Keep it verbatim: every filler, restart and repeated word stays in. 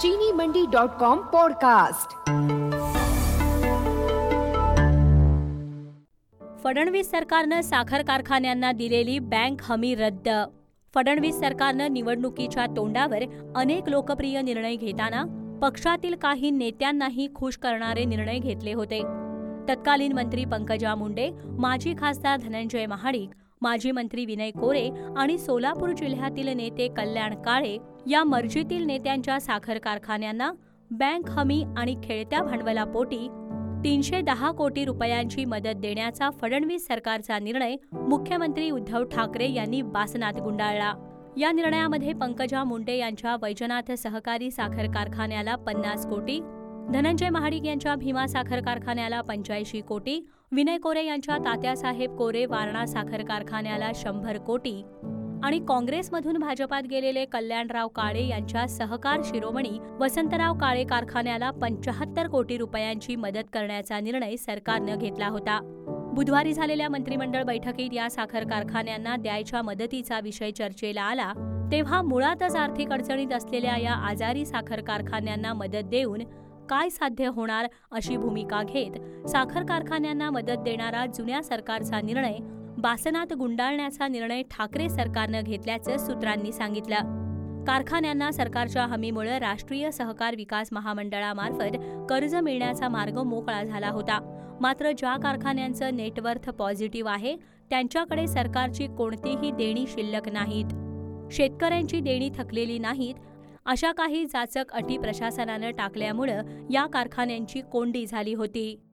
चीनी Mandi dot com podcast. Fadnavis सरकारनं साखर कारखान्यांना दिलेली बँक हमी रद्द। फडणवीस सरकारनं निवडणुकीच्या तोंडावर अनेक लोकप्रिय निर्णय घेताना पक्षातील काही नेत्यांनाही खुश करणारे निर्णय घेतले होते। तत्कालीन मंत्री पंकजा मुंडे, माजी खासदार धनंजय महाडिक, माजी मंत्री विनय कोरे आणि सोलापूर जिल्ह्यातील नेते कल्याण काळे या मर्जीतील नेत्यांच्या साखर कारखान्यांना बँक हमी आणि खेळत्या भांडवलापोटी तीनशे दहा कोटी रुपयांची मदत देण्याचा फडणवीस सरकारचा निर्णय मुख्यमंत्री उद्धव ठाकरे यांनी बासनात गुंडाळला। या निर्णयामध्ये पंकजा मुंडे यांच्या वैजनाथ सहकारी साखर कारखान्याला पन्नास कोटी, धनंजय महाडिक यांच्या भीमा साखर कारखान्याला पंच्याऐंशी कोटी, विनय कोरे यांच्या तात्यासाहेब कोरे वारणा साखर कारखान्याला शंभर कोटी आणि काँग्रेसमधून भाजपात गेलेले कल्याणराव काळे यांच्या सहकार शिरोमणी वसंतराव काळे कारखान्याला पंचाहत्तर कोटी रुपयांची मदत करण्याचा निर्णय सरकारनं घेतला होता। बुधवारी झालेल्या मंत्रिमंडळ बैठकीत या साखर कारखान्यांना द्यायच्या मदतीचा विषय चर्चेला आला, तेव्हा मुळातच आर्थिक अडचणीत असलेल्या या आजारी साखर कारखान्यांना मदत देऊन काय साध्य होणार अशी भूमिका घेत साखर कारखान्यांना मदत देणारा जुन्या सरकारचा निर्णय बासनात गुंडाळण्याचा निर्णय ठाकरे सरकारनं घेतल्याचं सूत्रांनी सांगितलं। कारखान्यांना सरकारच्या हमीमुळे राष्ट्रीय सहकार विकास महामंडळामार्फत कर्ज मिळण्याचा मार्ग मोकळा झाला होता। मात्र ज्या कारखान्यांचं नेटवर्थ पॉझिटिव्ह आहे त्यांच्याकडे सरकारची कोणतीही देणी शिल्लक नाहीत, शेतकऱ्यांची देणी थकलेली नाहीत, अशा काही जाचक अटी प्रशासनानं टाकल्यामुळं या कारखान्यांची कोंडी झाली होती।